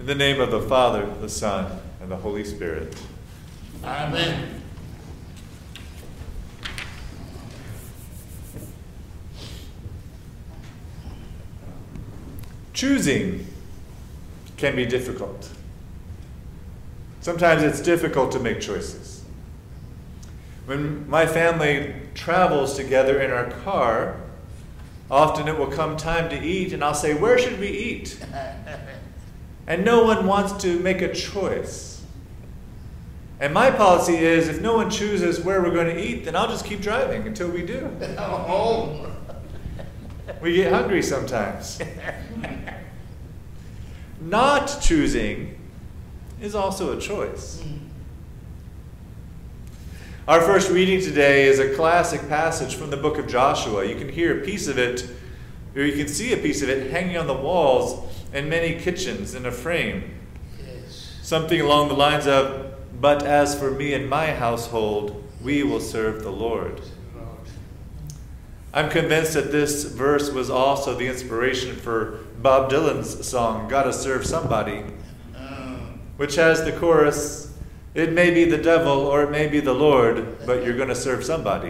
In the name of the Father, the Son, and the Holy Spirit. Amen. Choosing can be difficult. Sometimes it's difficult to make choices. When my family travels together in our car, often it will come time to eat, and I'll say, "Where should we eat?" And no one wants to make a choice. And my policy is, if no one chooses where we're going to eat, then I'll just keep driving until we do. Oh. We get hungry sometimes. Not choosing is also a choice. Our first reading today is a classic passage from the book of Joshua. You can hear a piece of it, or you can see a piece of it hanging on the walls in many kitchens in a frame. Yes. Something along the lines of, "But as for me and my household, we will serve the Lord." I'm convinced that this verse was also the inspiration for Bob Dylan's song, "Gotta Serve Somebody," which has the chorus, "It may be the devil or it may be the Lord, but you're going to serve somebody."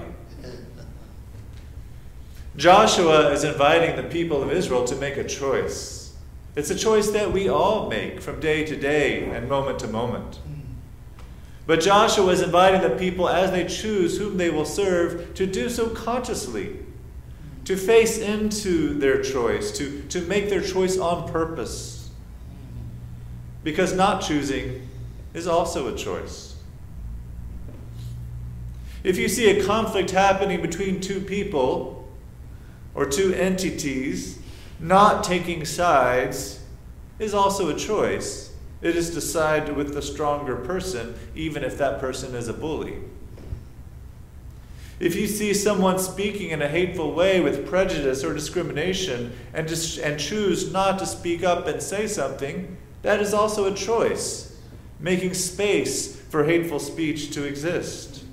Joshua is inviting the people of Israel to make a choice. It's a choice that we all make from day to day and moment to moment. But Joshua is inviting the people, as they choose whom they will serve, to do so consciously, to face into their choice, to make their choice on purpose. Because not choosing is also a choice. If you see a conflict happening between two people or two entities, not taking sides is also a choice. It is to side with the stronger person, even if that person is a bully. If you see someone speaking in a hateful way with prejudice or discrimination and choose not to speak up and say something, that is also a choice, making space for hateful speech to exist.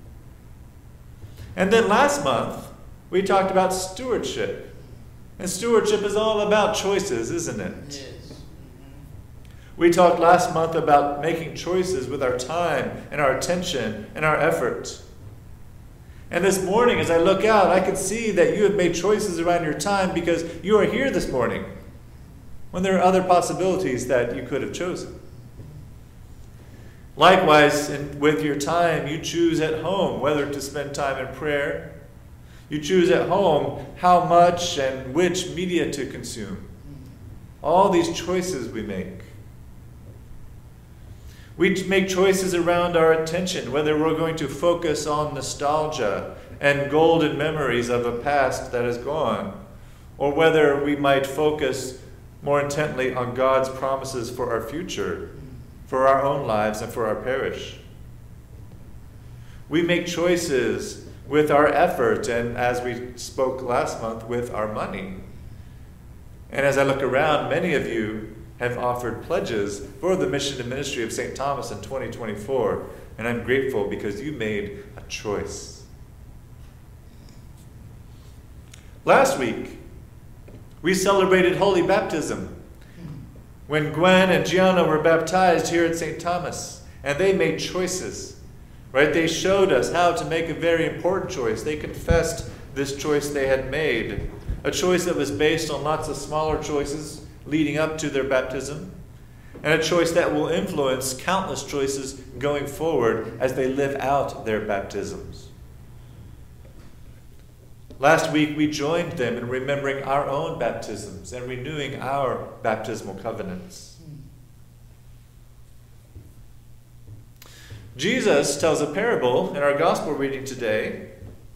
And then last month, we talked about stewardship. And stewardship is all about choices, isn't it? Yes. We talked last month about making choices with our time and our attention and our effort. And this morning, as I look out, I can see that you have made choices around your time because you are here this morning, when there are other possibilities that you could have chosen. Likewise, with your time, you choose at home whether to spend time in prayer. You choose at home how much and which media to consume. All these choices we make. We make choices around our attention, whether we're going to focus on nostalgia and golden memories of a past that is gone, or whether we might focus more intently on God's promises for our future, for our own lives, and for our parish. We make choices with our effort, and as we spoke last month, with our money. And as I look around, many of you have offered pledges for the mission and ministry of St. Thomas in 2024, and I'm grateful because you made a choice. Last week, we celebrated Holy Baptism when Gwen and Gianna were baptized here at St. Thomas, and they made choices. Right? They showed us how to make a very important choice. They confessed this choice they had made, a choice that was based on lots of smaller choices leading up to their baptism, and a choice that will influence countless choices going forward as they live out their baptisms. Last week, we joined them in remembering our own baptisms and renewing our baptismal covenants. Jesus tells a parable in our gospel reading today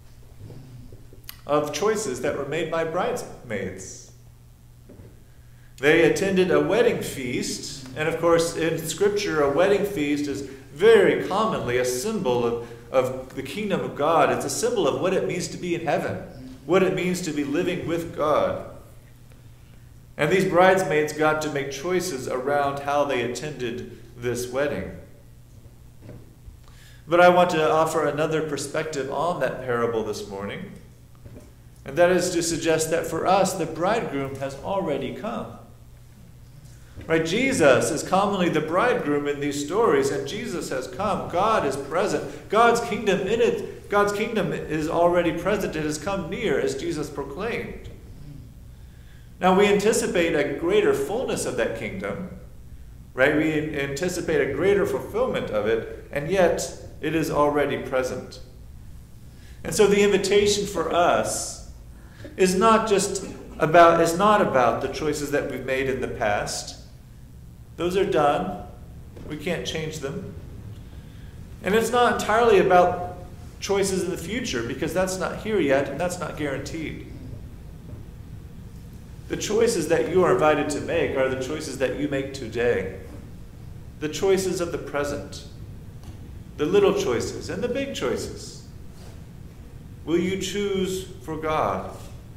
of choices that were made by bridesmaids. They attended a wedding feast, and of course in Scripture a wedding feast is very commonly a symbol of the kingdom of God. It's a symbol of what it means to be in heaven, what it means to be living with God. And these bridesmaids got to make choices around how they attended this wedding. But I want to offer another perspective on that parable this morning, and that is to suggest that for us, the bridegroom has already come. Right? Jesus is commonly the bridegroom in these stories, and Jesus has come. God is present. God's kingdom is already present. It has come near, as Jesus proclaimed. Now we anticipate a greater fullness of that kingdom, right? We anticipate a greater fulfillment of it, and yet it is already present. And so the invitation for us is not about the choices that we've made in the past. Those are done. We can't change them. And it's not entirely about choices in the future, because that's not here yet, and that's not guaranteed. The choices that you are invited to make are the choices that you make today. The choices of the present. The little choices and the big choices. Will you choose for God?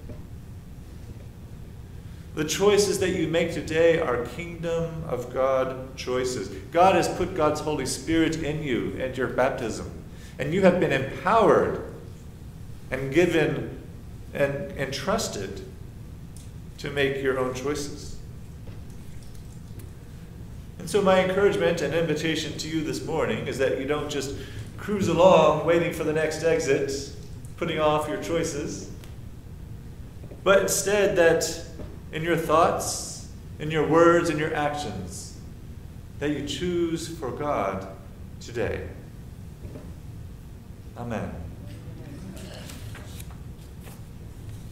The choices that you make today are kingdom of God choices. God has put God's Holy Spirit in you at your baptism. And you have been empowered and given and trusted to make your own choices. And so my encouragement and invitation to you this morning is that you don't just cruise along waiting for the next exit, putting off your choices, but instead that in your thoughts, in your words, in your actions, that you choose for God today. Amen.